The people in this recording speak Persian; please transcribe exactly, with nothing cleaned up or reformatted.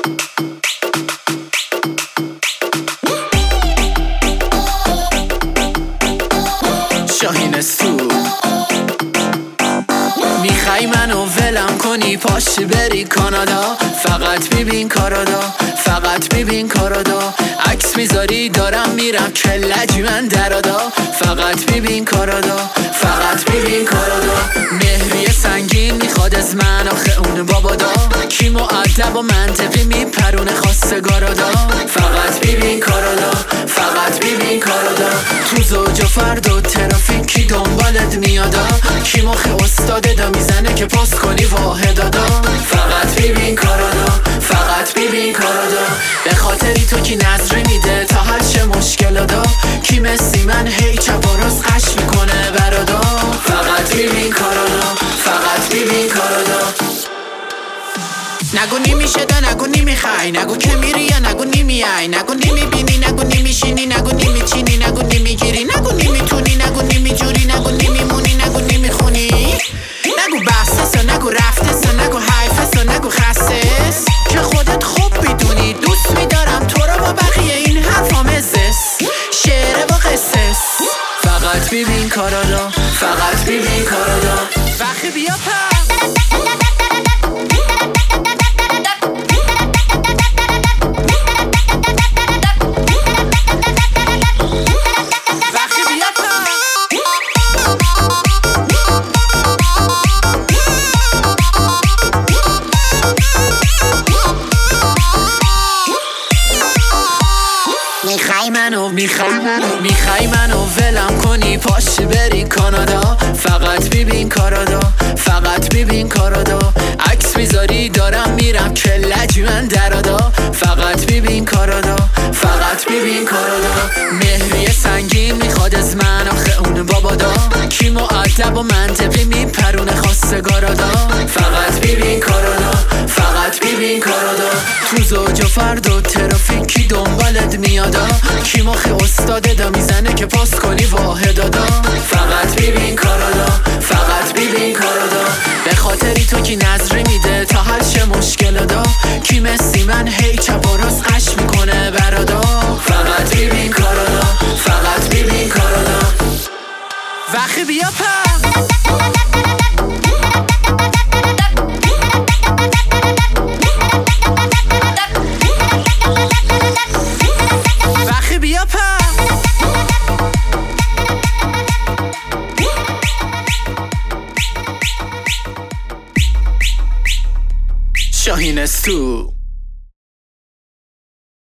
شاهین استو میخوای منو ولم کنی پاشی بری کانادا، فقط ببین کارادا، فقط ببین کارادا. عکس میذاری دارم میرم کلجی من درادا، فقط ببین کارادا، فقط ببین کارادا. مهریه سنگین میخواد از من آخه اون بابادا، کی مؤدب و منطقی میپرونه خواستگارادا، فقط ببین کارادا، فقط ببین کارادا. تو زوج و فرد و ترافیکی دنبالت میادا، کی مخ استاده دا میزنه که پست کنی واحدادا، فقط ببین کارادا، فقط ببین کارادا. به خاطری تو کی نظری میده تا هر چه مشکلادا، کی مثی من هی چپ و راست قش میکنه برادا، فقط ببین کارادا، فقط ببین کارادا. نگو نمیشه دا نگو نمیخوای، نگو که میری یا نگو نمیای، نگو نمیبینی نگو نمیشینی، نگو نمیچینی نگو نمیگیری، نگو نمیتونی نگو نمیجوری، نگو نمیمونی نگو نمیخونی. نگو بحثس و نگو رفتس و نگو حیفس و نگو خستس، که خودت خوب میدونی دوست میدارم تو رو با بقیه این حرفام ازس، شعره و قصص. فقط ببین کارادا، فقط ببین کارادا. وقتی بیا پر میخوای منو میخوای منو میخوای منو ولم کنی پاشی بری کانادا، فقط ببین کارادا، فقط ببین کارادا. عکس میذاری دارم میرم کلجی من درادا، فقط ببین کارادا، فقط ببین کارادا. مهریه سنگین میخواد از من آخه اون بابادا، کی مؤدب و منطقی میپرونه خواستگارادا، فقط ببین کارادا، فقط ببین کارادا. تو زوج و فرد و ترافیکی دنبالت میادا، کی مخ استاده دا میزنه که پست کنی واحدادا، فقط ببین کارادا، فقط ببین کارادا. به خاطری تو کی نظری میده تا هر چه مشکلادا، کی مثی من هی چپ و راست قش میکنه برادا، فقط ببین کارادا، فقط ببین کارادا. وقتی بیا پر وقتی بیا پر شاهین استو.